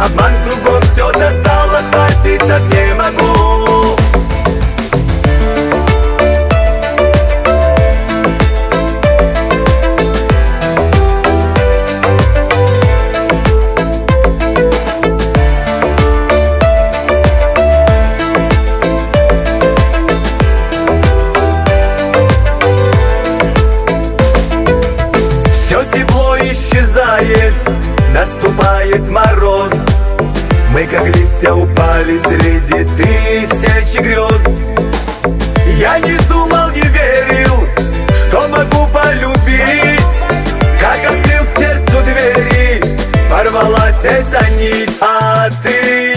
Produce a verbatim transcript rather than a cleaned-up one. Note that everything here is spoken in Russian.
Обман кругом, все достало, хватит, так не могу. Все тепло исчезает, наступает мороз. Мы как листья упали среди тысячи грез. Я не думал, не верил, что могу полюбить. Как открыл к сердцу двери, порвалась эта нить. А ты